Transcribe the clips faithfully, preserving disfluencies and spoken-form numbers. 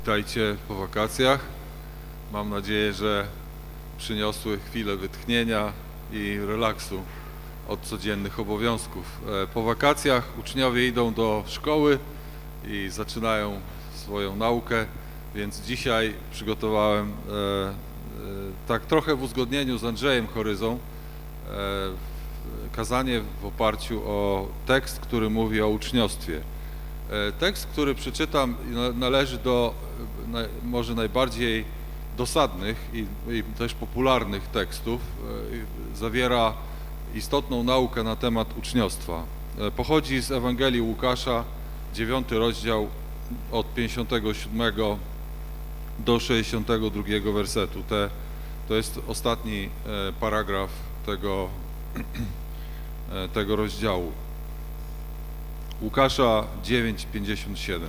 Witajcie po wakacjach. Mam nadzieję, że przyniosły chwilę wytchnienia i relaksu od codziennych obowiązków. Po wakacjach uczniowie idą do szkoły i zaczynają swoją naukę, więc dzisiaj przygotowałem e, e, tak trochę w uzgodnieniu z Andrzejem Choryzą e, kazanie w oparciu o tekst, który mówi o uczniostwie. Tekst, który przeczytam, należy do może najbardziej dosadnych i, i też popularnych tekstów. Zawiera istotną naukę na temat uczniostwa. Pochodzi z Ewangelii Łukasza, dziewiąty rozdział od pięćdziesiątego siódmego do sześćdziesiątego drugiego wersetu. Te, to jest ostatni paragraf tego, tego rozdziału. Łukasza dziewięć, pięćdziesiąt siedem.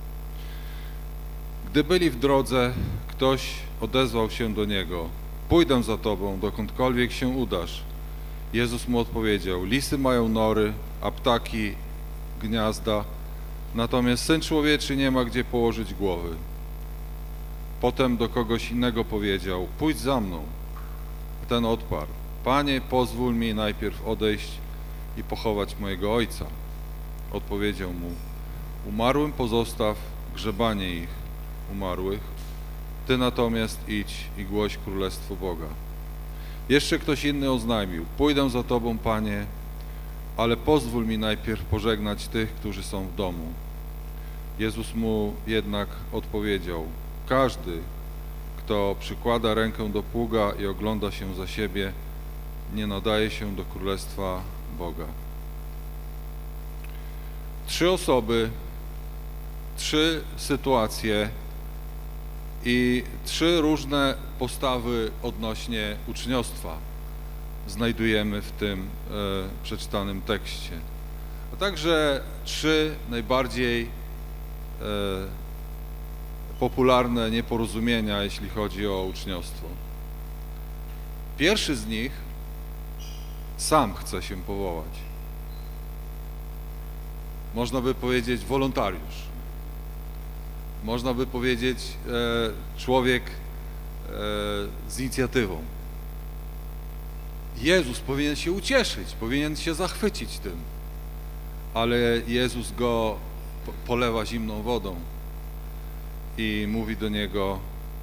Gdy byli w drodze, ktoś odezwał się do Niego: pójdę za Tobą, dokądkolwiek się udasz. Jezus mu odpowiedział: lisy mają nory, a ptaki gniazda, natomiast Syn Człowieczy nie ma gdzie położyć głowy. Potem do kogoś innego powiedział: pójdź za mną. Ten odparł: Panie, pozwól mi najpierw odejść i pochować mojego ojca. Odpowiedział mu: umarłym pozostaw grzebanie ich umarłych, ty natomiast idź i głoś królestwo Boga. Jeszcze ktoś inny oznajmił: pójdę za Tobą, Panie, ale pozwól mi najpierw pożegnać tych, którzy są w domu. Jezus mu jednak odpowiedział: każdy, kto przykłada rękę do pługa i ogląda się za siebie, nie nadaje się do królestwa Boga. Trzy osoby, trzy sytuacje i trzy różne postawy odnośnie uczniostwa znajdujemy w tym e, przeczytanym tekście. A także trzy najbardziej e, popularne nieporozumienia, jeśli chodzi o uczniostwo. Pierwszy z nich sam chce się powołać. Można by powiedzieć wolontariusz. Można by powiedzieć e, człowiek e, z inicjatywą. Jezus powinien się ucieszyć, powinien się zachwycić tym, ale Jezus go polewa zimną wodą i mówi do niego,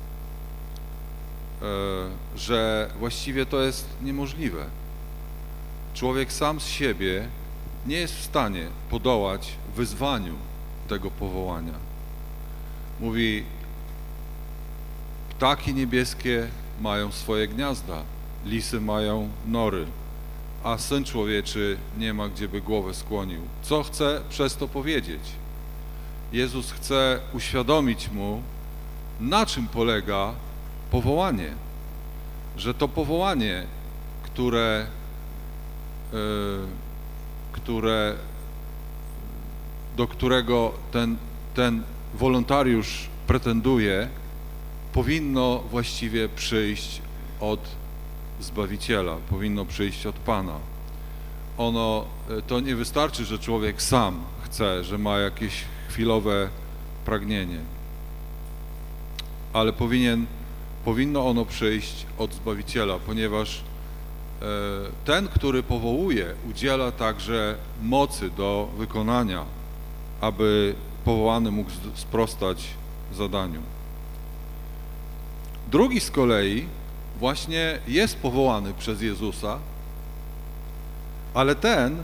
e, że właściwie to jest niemożliwe. Człowiek sam z siebie nie jest w stanie podołać wyzwaniu tego powołania. Mówi: ptaki niebieskie mają swoje gniazda, lisy mają nory, a Syn Człowieczy nie ma gdzie by głowę skłonił. Co chce przez to powiedzieć? Jezus chce uświadomić mu, na czym polega powołanie. Że to powołanie, które yy, które, do którego ten, ten wolontariusz pretenduje, powinno właściwie przyjść od Zbawiciela, powinno przyjść od Pana. Ono, to nie wystarczy, że człowiek sam chce, że ma jakieś chwilowe pragnienie, ale powinien, powinno ono przyjść od Zbawiciela, ponieważ ten, który powołuje, udziela także mocy do wykonania, aby powołany mógł sprostać zadaniu. Drugi z kolei właśnie jest powołany przez Jezusa, ale ten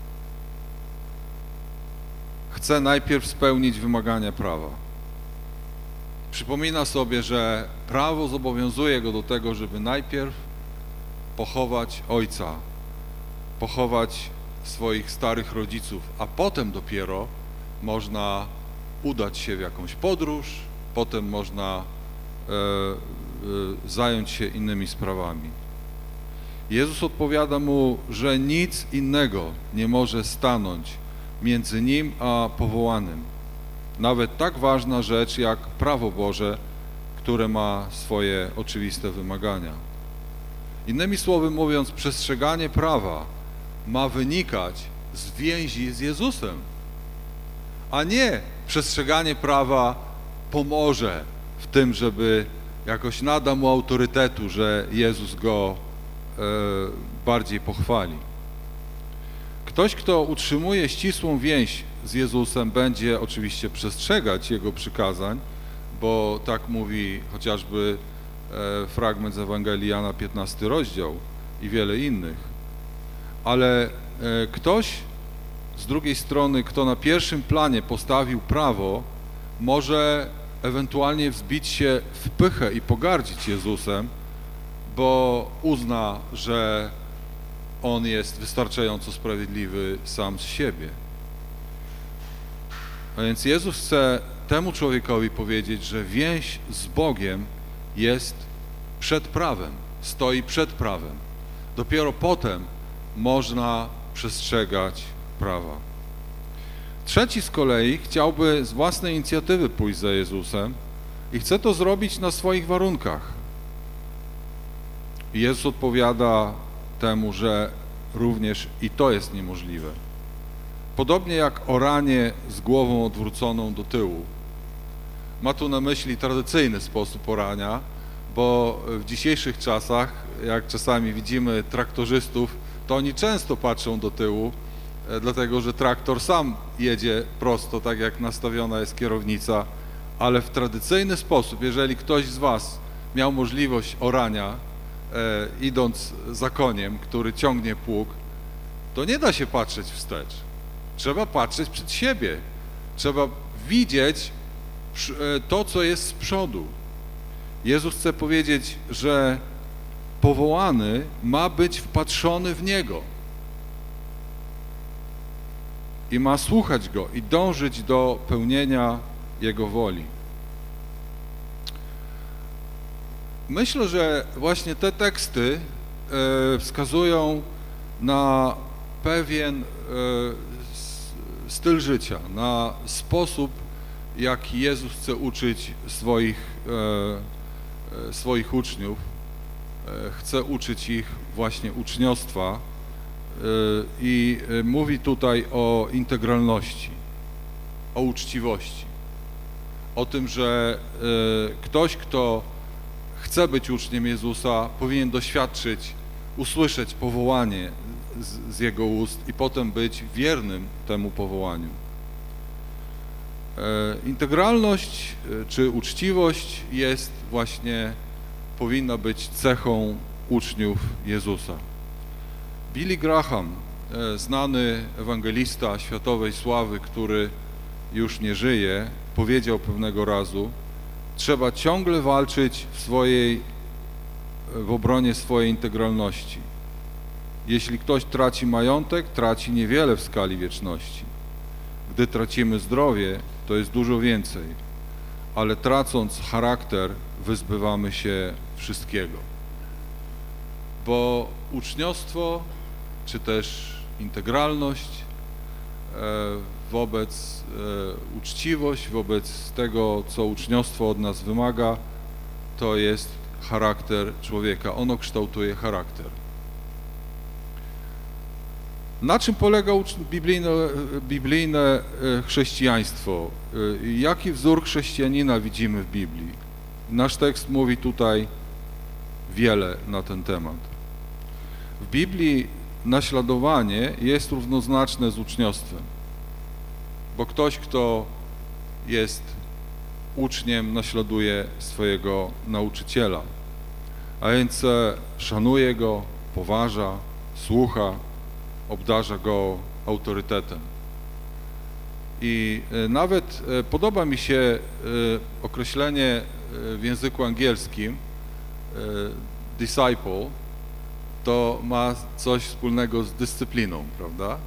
chce najpierw spełnić wymagania prawa. Przypomina sobie, że prawo zobowiązuje go do tego, żeby najpierw pochować ojca, pochować swoich starych rodziców, a potem dopiero można udać się w jakąś podróż, potem można e, e, zająć się innymi sprawami. Jezus odpowiada mu, że nic innego nie może stanąć między nim a powołanym. Nawet tak ważna rzecz jak prawo Boże, które ma swoje oczywiste wymagania. Innymi słowy mówiąc, przestrzeganie prawa ma wynikać z więzi z Jezusem, a nie przestrzeganie prawa pomoże w tym, żeby jakoś nada mu autorytetu, że Jezus go e, bardziej pochwali. Ktoś, kto utrzymuje ścisłą więź z Jezusem, będzie oczywiście przestrzegać Jego przykazań, bo tak mówi chociażby e, fragment z Ewangelii Jana, piętnasty rozdział i wiele innych. Ale e, ktoś z drugiej strony, kto na pierwszym planie postawił prawo, może ewentualnie wzbić się w pychę i pogardzić Jezusem, bo uzna, że On jest wystarczająco sprawiedliwy sam z siebie. A więc Jezus chce temu człowiekowi powiedzieć, że więź z Bogiem jest przed prawem, stoi przed prawem. Dopiero potem można przestrzegać prawa. Trzeci z kolei chciałby z własnej inicjatywy pójść za Jezusem i chce to zrobić na swoich warunkach. I Jezus odpowiada temu, że również i to jest niemożliwe. Podobnie jak oranie z głową odwróconą do tyłu. Ma tu na myśli tradycyjny sposób orania, bo w dzisiejszych czasach, jak czasami widzimy traktorzystów, to oni często patrzą do tyłu, dlatego że traktor sam jedzie prosto, tak jak nastawiona jest kierownica, ale w tradycyjny sposób, jeżeli ktoś z Was miał możliwość orania, e, idąc za koniem, który ciągnie pług, to nie da się patrzeć wstecz. Trzeba patrzeć przed siebie. Trzeba widzieć to, co jest z przodu. Jezus chce powiedzieć, że powołany ma być wpatrzony w Niego i ma słuchać Go i dążyć do pełnienia Jego woli. Myślę, że właśnie te teksty e, wskazują na pewien e, styl życia, na sposób, jaki Jezus chce uczyć swoich, e, swoich uczniów. E, chce uczyć ich właśnie uczniostwa e, i mówi tutaj o integralności, o uczciwości, o tym, że e, ktoś, kto chce być uczniem Jezusa, powinien doświadczyć, usłyszeć powołanie z, z Jego ust i potem być wiernym temu powołaniu. E, integralność e, czy uczciwość jest właśnie, powinna być cechą uczniów Jezusa. Billy Graham, e, znany ewangelista światowej sławy, który już nie żyje, powiedział pewnego razu: trzeba ciągle walczyć w swojej, w obronie swojej integralności. Jeśli ktoś traci majątek, traci niewiele w skali wieczności. Gdy tracimy zdrowie, to jest dużo więcej, ale tracąc charakter, wyzbywamy się wszystkiego. Bo uczniostwo, czy też integralność e, wobec e, uczciwość, wobec tego, co uczniostwo od nas wymaga, to jest charakter człowieka. Ono kształtuje charakter. Na czym polega biblijne, biblijne chrześcijaństwo? Jaki wzór chrześcijanina widzimy w Biblii? Nasz tekst mówi tutaj wiele na ten temat. W Biblii naśladowanie jest równoznaczne z uczniostwem, bo ktoś, kto jest uczniem, naśladuje swojego nauczyciela, a więc szanuje go, poważa, słucha, obdarza go autorytetem. I nawet podoba mi się określenie w języku angielskim disciple, to ma coś wspólnego z dyscypliną, prawda?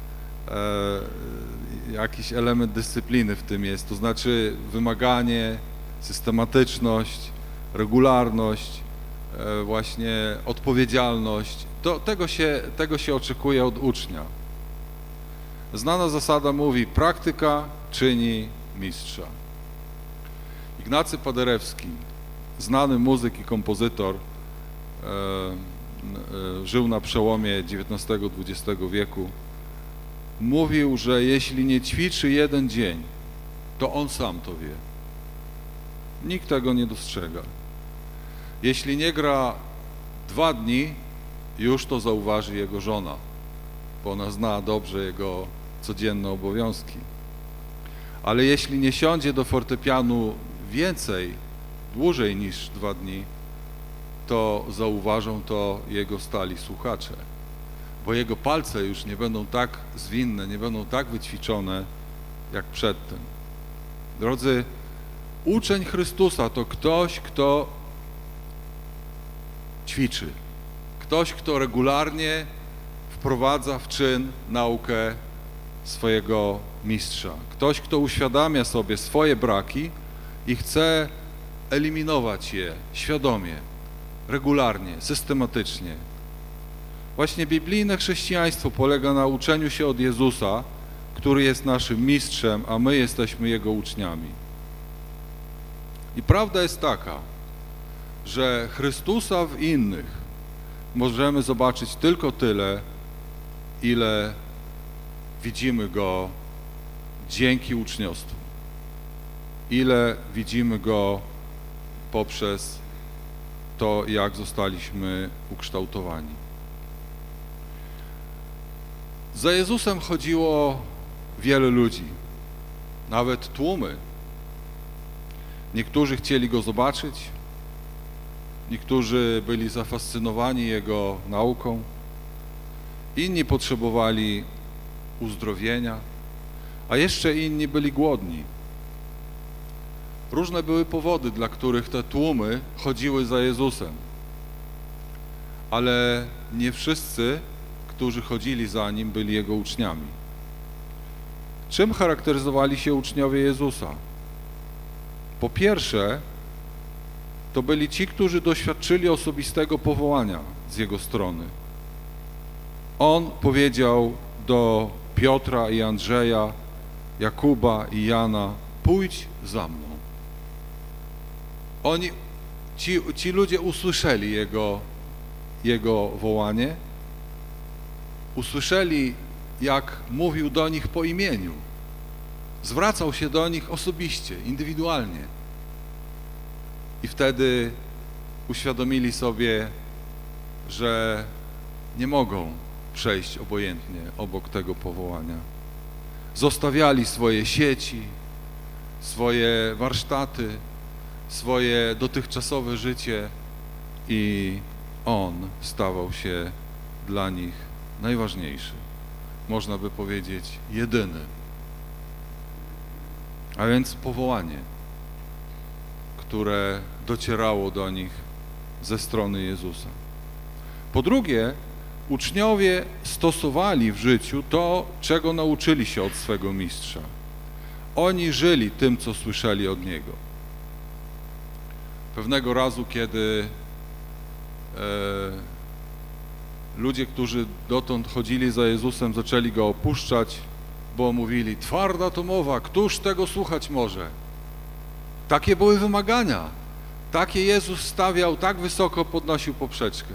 Jakiś element dyscypliny w tym jest, to znaczy wymaganie, systematyczność, regularność, właśnie odpowiedzialność. To, tego się, tego się oczekuje od ucznia. Znana zasada mówi: praktyka czyni mistrza. Ignacy Paderewski, znany muzyk i kompozytor, e, e, żył na przełomie dziewiętnastego dwudziestego wieku. Mówił, że jeśli nie ćwiczy jeden dzień, to on sam to wie. Nikt tego nie dostrzega. Jeśli nie gra dwa dni, już to zauważy jego żona, bo ona zna dobrze jego codzienne obowiązki. Ale jeśli nie siądzie do fortepianu więcej, dłużej niż dwa dni, to zauważą to jego stali słuchacze, bo jego palce już nie będą tak zwinne, nie będą tak wyćwiczone jak przedtem. Drodzy, uczeń Chrystusa to ktoś, kto ćwiczy, ktoś, kto regularnie wprowadza w czyn naukę swojego mistrza, ktoś, kto uświadamia sobie swoje braki i chce eliminować je świadomie, regularnie, systematycznie. Właśnie biblijne chrześcijaństwo polega na uczeniu się od Jezusa, który jest naszym mistrzem, a my jesteśmy Jego uczniami. I prawda jest taka, że Chrystusa w innych możemy zobaczyć tylko tyle, ile widzimy Go dzięki uczniostwu, ile widzimy Go poprzez to, jak zostaliśmy ukształtowani. Za Jezusem chodziło wiele ludzi, nawet tłumy. Niektórzy chcieli Go zobaczyć, niektórzy byli zafascynowani Jego nauką, inni potrzebowali uzdrowienia, a jeszcze inni byli głodni. Różne były powody, dla których te tłumy chodziły za Jezusem, ale nie wszyscy, którzy chodzili za Nim, byli Jego uczniami. Czym charakteryzowali się uczniowie Jezusa? Po pierwsze, to byli ci, którzy doświadczyli osobistego powołania z Jego strony. On powiedział do Piotra i Andrzeja, Jakuba i Jana: pójdź za mną. Oni, ci, ci ludzie usłyszeli Jego, Jego wołanie, usłyszeli, jak mówił do nich po imieniu. Zwracał się do nich osobiście, indywidualnie. I wtedy uświadomili sobie, że nie mogą przejść obojętnie obok tego powołania. Zostawiali swoje sieci, swoje warsztaty, swoje dotychczasowe życie i On stawał się dla nich najważniejszy. Można by powiedzieć jedyny. A więc powołanie, które docierało do nich ze strony Jezusa. Po drugie, uczniowie stosowali w życiu to, czego nauczyli się od swego mistrza. Oni żyli tym, co słyszeli od Niego. Pewnego razu, kiedy e, ludzie, którzy dotąd chodzili za Jezusem, zaczęli Go opuszczać, bo mówili: twarda to mowa, któż tego słuchać może? Takie były wymagania. Takie Jezus stawiał, tak wysoko podnosił poprzeczkę.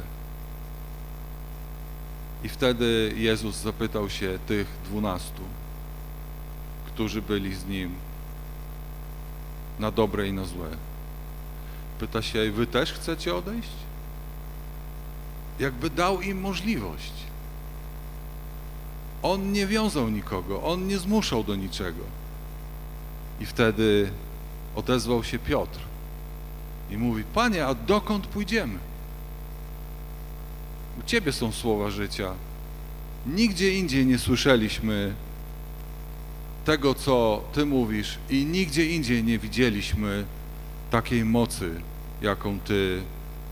I wtedy Jezus zapytał się tych dwunastu, którzy byli z Nim na dobre i na złe. Pyta się: wy też chcecie odejść? Jakby dał im możliwość. On nie wiązał nikogo, On nie zmuszał do niczego. I wtedy odezwał się Piotr i mówi: Panie, a dokąd pójdziemy? U Ciebie są słowa życia. Nigdzie indziej nie słyszeliśmy tego, co Ty mówisz, i nigdzie indziej nie widzieliśmy takiej mocy, jaką Ty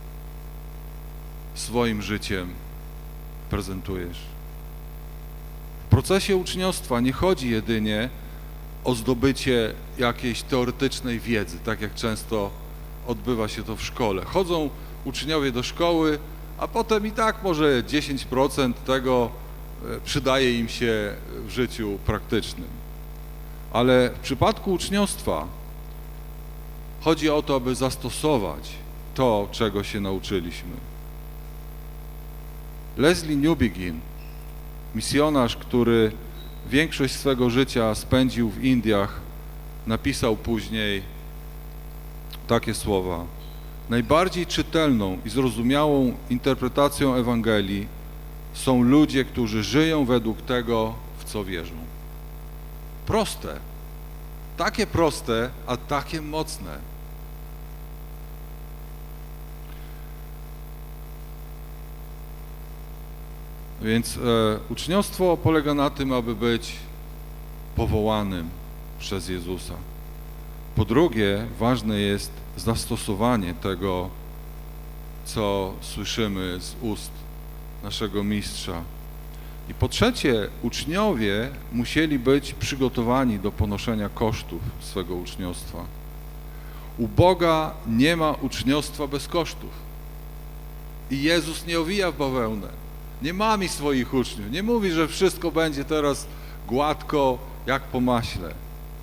swoim życiem prezentujesz. W procesie uczniostwa nie chodzi jedynie o zdobycie jakiejś teoretycznej wiedzy, tak jak często odbywa się to w szkole. Chodzą uczniowie do szkoły, a potem i tak może dziesięć procent tego przydaje im się w życiu praktycznym. Ale w przypadku uczniostwa chodzi o to, aby zastosować to, czego się nauczyliśmy. Leslie Newbigin, misjonarz, który większość swego życia spędził w Indiach, napisał później takie słowa. Najbardziej czytelną i zrozumiałą interpretacją Ewangelii są ludzie, którzy żyją według tego, w co wierzą. Proste. Takie proste, a takie mocne. Więc e, uczniostwo polega na tym, aby być powołanym przez Jezusa. Po drugie, ważne jest zastosowanie tego, co słyszymy z ust naszego mistrza. I po trzecie, uczniowie musieli być przygotowani do ponoszenia kosztów swego uczniostwa. U Boga nie ma uczniostwa bez kosztów. I Jezus nie owija w bawełnę. Nie mami swoich uczniów. Nie mówi, że wszystko będzie teraz gładko, jak po maśle.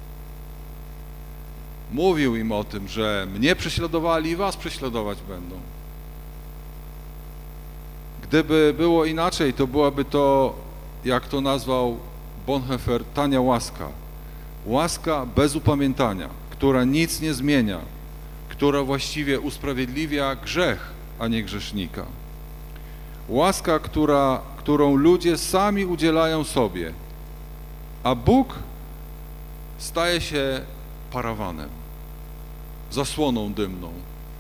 Mówił im o tym, że mnie prześladowali i was prześladować będą. Gdyby było inaczej, to byłaby to, jak to nazwał Bonhoeffer, tania łaska. Łaska bez upamiętania, która nic nie zmienia, która właściwie usprawiedliwia grzech, a nie grzesznika. Łaska, która, którą ludzie sami udzielają sobie, a Bóg staje się parawanem, zasłoną dymną.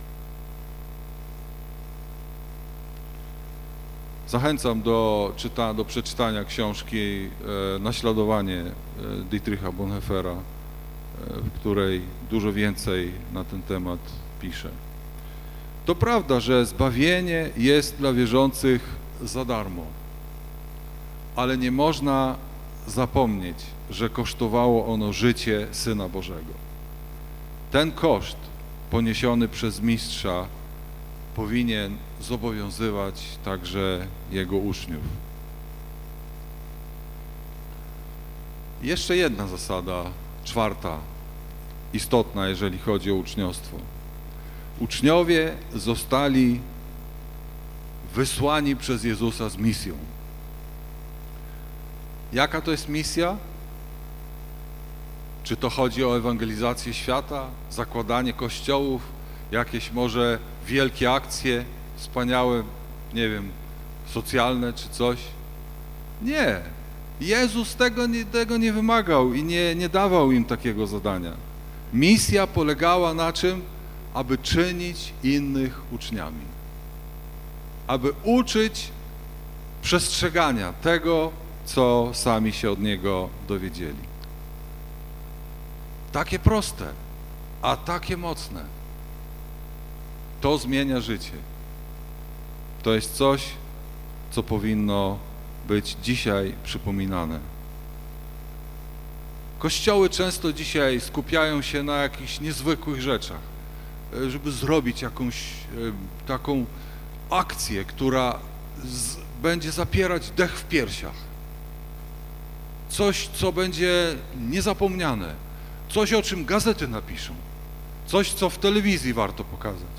Zachęcam do, czyta, do przeczytania książki e, Naśladowanie e, Dietricha Bonhoeffera, e, w której dużo więcej na ten temat pisze. To prawda, że zbawienie jest dla wierzących za darmo, ale nie można zapomnieć, że kosztowało ono życie Syna Bożego. Ten koszt poniesiony przez mistrza powinien zobowiązywać także jego uczniów. Jeszcze jedna zasada, czwarta, istotna, jeżeli chodzi o uczniostwo. Uczniowie zostali wysłani przez Jezusa z misją. Jaka to jest misja? Czy to chodzi o ewangelizację świata, zakładanie kościołów, jakieś może wielkie akcje, wspaniałe, nie wiem, socjalne czy coś? Nie. Jezus tego nie, tego nie wymagał i nie, nie dawał im takiego zadania. Misja polegała na czym? Aby czynić innych uczniami. Aby uczyć przestrzegania tego, co sami się od Niego dowiedzieli. Takie proste, a takie mocne. To zmienia życie. To jest coś, co powinno być dzisiaj przypominane. Kościoły często dzisiaj skupiają się na jakichś niezwykłych rzeczach, żeby zrobić jakąś e, taką akcję, która z, będzie zapierać dech w piersiach. Coś, co będzie niezapomniane. Coś, o czym gazety napiszą. Coś, co w telewizji warto pokazać.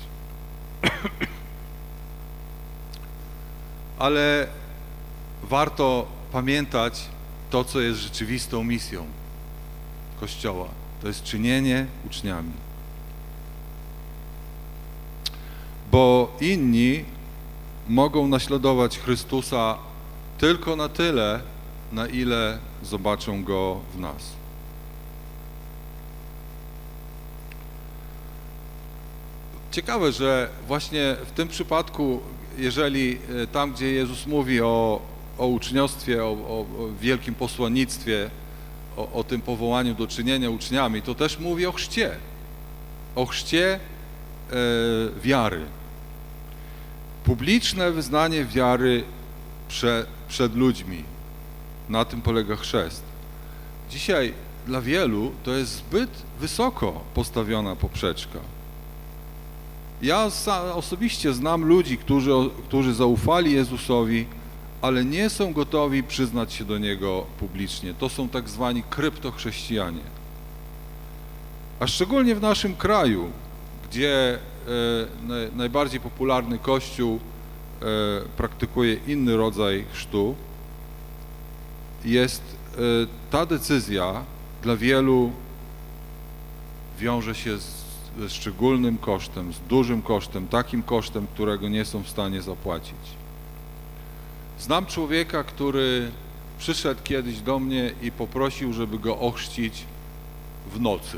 Ale warto pamiętać to, co jest rzeczywistą misją Kościoła. To jest czynienie uczniami. Bo inni mogą naśladować Chrystusa tylko na tyle, na ile zobaczą Go w nas. Ciekawe, że właśnie w tym przypadku, jeżeli tam, gdzie Jezus mówi o, o uczniostwie, o, o wielkim posłannictwie, o, o tym powołaniu do czynienia uczniami, to też mówi o chrzcie. O chrzcie e, wiary. Publiczne wyznanie wiary prze, przed ludźmi. Na tym polega chrzest. Dzisiaj dla wielu to jest zbyt wysoko postawiona poprzeczka. Ja osobiście znam ludzi, którzy, którzy zaufali Jezusowi, ale nie są gotowi przyznać się do Niego publicznie. To są tak zwani kryptochrześcijanie. A szczególnie w naszym kraju, gdzie e, najbardziej popularny kościół e, praktykuje inny rodzaj chrztu, jest e, ta decyzja dla wielu wiąże się z ze szczególnym kosztem, z dużym kosztem, takim kosztem, którego nie są w stanie zapłacić. Znam człowieka, który przyszedł kiedyś do mnie i poprosił, żeby go ochrzcić w nocy.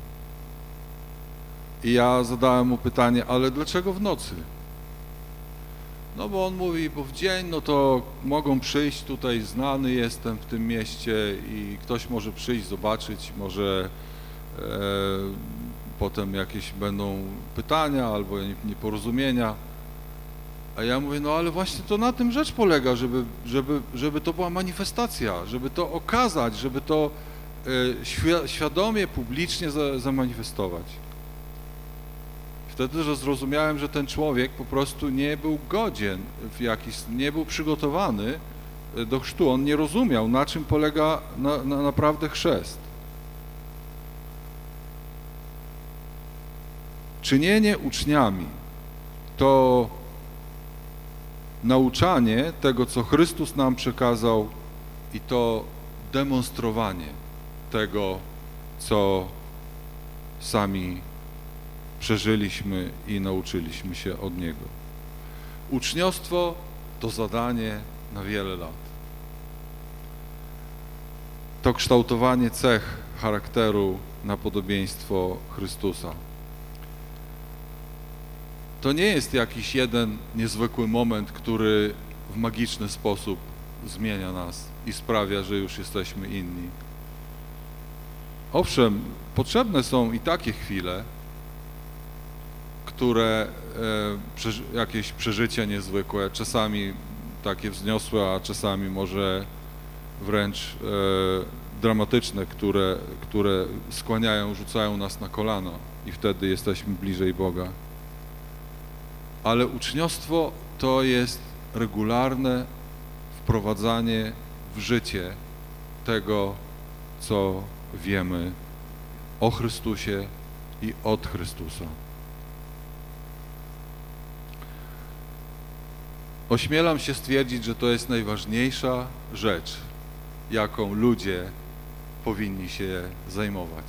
I ja zadałem mu pytanie, ale dlaczego w nocy? No bo on mówi, bo w dzień, no to mogą przyjść, tutaj znany jestem w tym mieście i ktoś może przyjść, zobaczyć, może e, potem jakieś będą pytania albo nieporozumienia. A ja mówię, no ale właśnie to na tym rzecz polega, żeby, żeby, żeby to była manifestacja, żeby to okazać, żeby to e, świadomie, publicznie za, zamanifestować. Wtedy że zrozumiałem, że ten człowiek po prostu nie był godzien, w jakiś, nie był przygotowany do chrztu. On nie rozumiał, na czym polega na, na naprawdę chrzest. Czynienie uczniami to nauczanie tego, co Chrystus nam przekazał i to demonstrowanie tego, co sami przeżyliśmy i nauczyliśmy się od Niego. Uczniostwo to zadanie na wiele lat. To kształtowanie cech charakteru na podobieństwo Chrystusa. To nie jest jakiś jeden niezwykły moment, który w magiczny sposób zmienia nas i sprawia, że już jesteśmy inni. Owszem, potrzebne są i takie chwile, które e, jakieś przeżycia niezwykłe, czasami takie wzniosłe, a czasami może wręcz e, dramatyczne, które, które skłaniają, rzucają nas na kolana i wtedy jesteśmy bliżej Boga. Ale uczniostwo to jest regularne wprowadzanie w życie tego, co wiemy o Chrystusie i od Chrystusa. Ośmielam się stwierdzić, że to jest najważniejsza rzecz, jaką ludzie powinni się zajmować.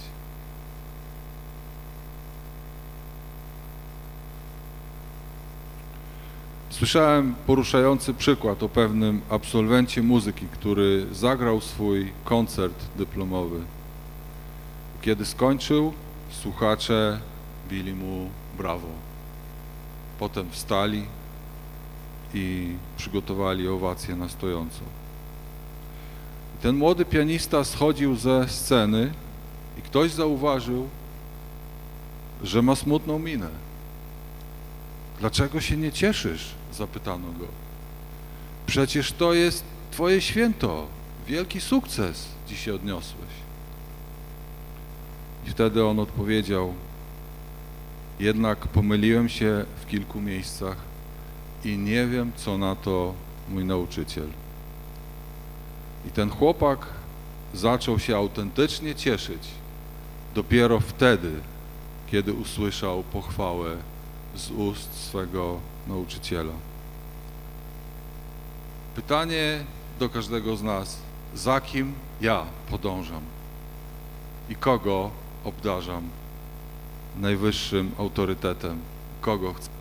Słyszałem poruszający przykład o pewnym absolwencie muzyki, który zagrał swój koncert dyplomowy. Kiedy skończył, słuchacze bili mu brawo. Potem wstali i przygotowali owację na stojąco. Ten młody pianista schodził ze sceny i ktoś zauważył, że ma smutną minę. Dlaczego się nie cieszysz? Zapytano go. Przecież to jest twoje święto, wielki sukces dzisiaj odniosłeś. I wtedy on odpowiedział, jednak pomyliłem się w kilku miejscach i nie wiem, co na to mój nauczyciel. I ten chłopak zaczął się autentycznie cieszyć dopiero wtedy, kiedy usłyszał pochwałę z ust swego nauczyciela. Pytanie do każdego z nas, za kim ja podążam i kogo obdarzam najwyższym autorytetem, kogo chcę